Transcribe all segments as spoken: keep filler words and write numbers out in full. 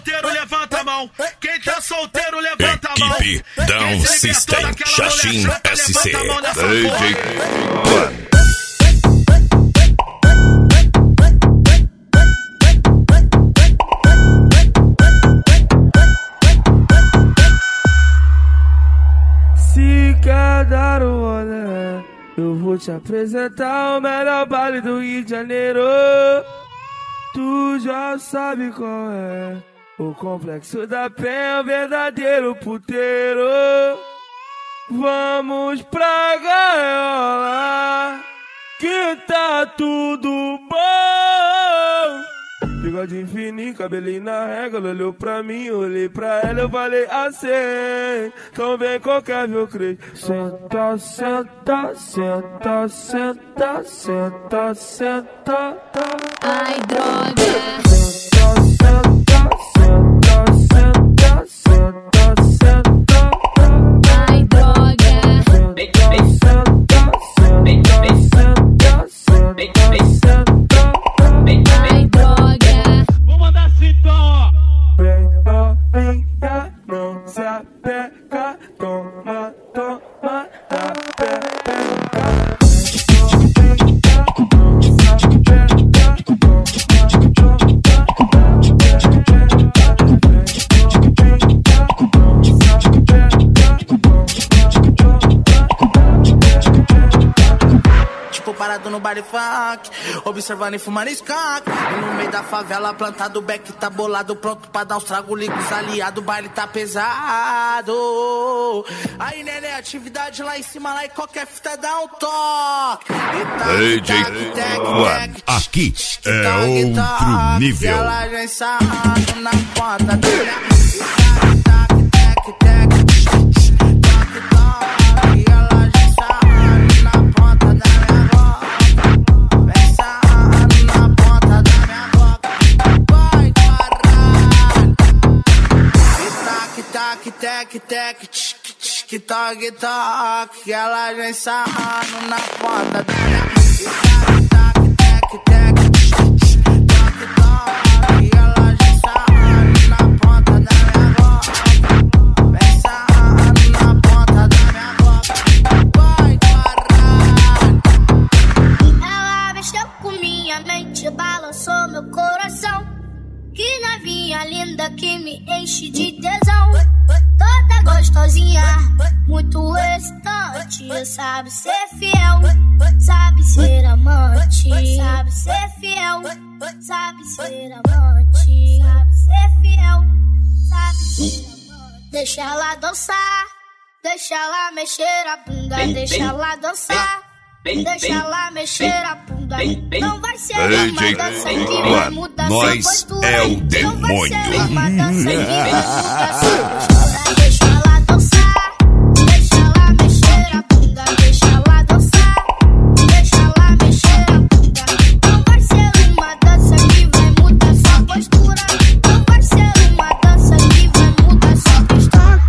solteiro, levanta a mão. Quem tá solteiro, levanta a mão. Equipe Down System, Xaxim S C. D J Se quer dar um rolê, eu vou te apresentar o melhor baile do Rio de Janeiro. Tu já sabe qual é. O Complexo da Penha é o verdadeiro puteiro. Vamos pra gaiola, que tá tudo bom. Bigode fininho, cabelinho na régua. Ela olhou pra mim, olhei pra ela, eu falei assim: então vem qualquer meu creio. Senta, senta, senta, senta, senta, senta. Ai, droga. Senta, senta, senta, senta, senta, senta. Ai, droga. Senta, senta, senta, senta, senta. Ai, droga. Vou mandar assim então, ó. Vem novinha, não se apega, toma, toma, na pepeca. Parado no baile funk, observando e fumando skunk. E no meio da favela, plantado o beck tá bolado, pronto pra dar uns tragos, liga os aliados, o baile tá pesado. Aí, neném, atividade lá em cima, lá e qualquer fita dá um toque. D J One, aqui é outro nível. Ela já ensaiando na ponta dele. Tec, tec, tic, tic, toc, toc, ela já ensaiando na ponta da minha. Tec, tec, tic, toc, toc, ela já ensaiando na ponta da minha boca. Vem ensaiando na ponta da minha boca. Vai, caralho. Ela mexeu com minha mente, balançou meu coração. Que novinha linda que me enche de tesão. Toda gostosinha, muito excitante. Sabe ser fiel, sabe ser amante. Sabe ser fiel, sabe ser amante. Sabe ser fiel, sabe ser amante. Deixa ela dançar, deixa ela mexer a bunda. Deixa ela dançar, deixa ela mexer a bunda. Não vai ser uma dança que vai mudar sua postura. É o Não vai ser demônio. uma dança que vai mudar sua postura. Deixa ela dançar, deixa ela mexer a bunda. Deixa ela dançar, deixa ela mexer a bunda. Não vai ser uma dança que vai mudar sua postura. Não vai ser uma dança que vai mudar sua postura.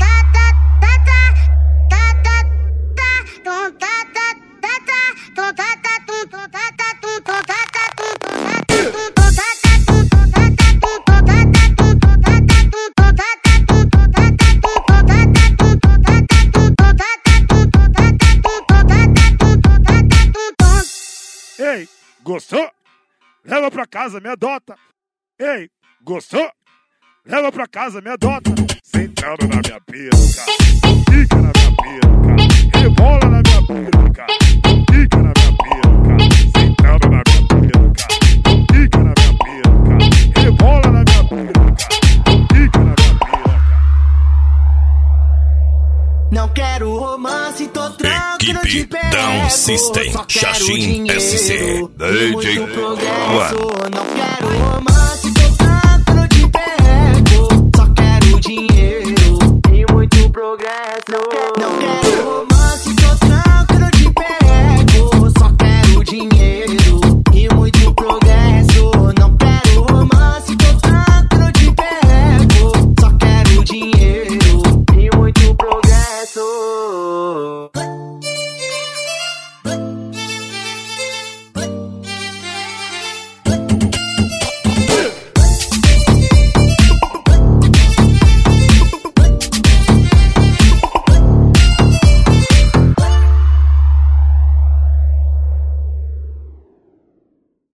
Ei, gostou? Leva pra casa, me adota. Ei, gostou? Leva pra casa, me adota. Sentando na minha peruca, fica na minha peruca, rebola na minha peruca, fica na minha peruca. Sentando na minha peruca, fica na minha peruca, rebola na minha peruca, fica na minha peruca. Não quero romance, tô tranquilo de Equipe pego. Down System, Só quero Xaxim dinheiro S C. e D J muito progresso. One. Não quero romance,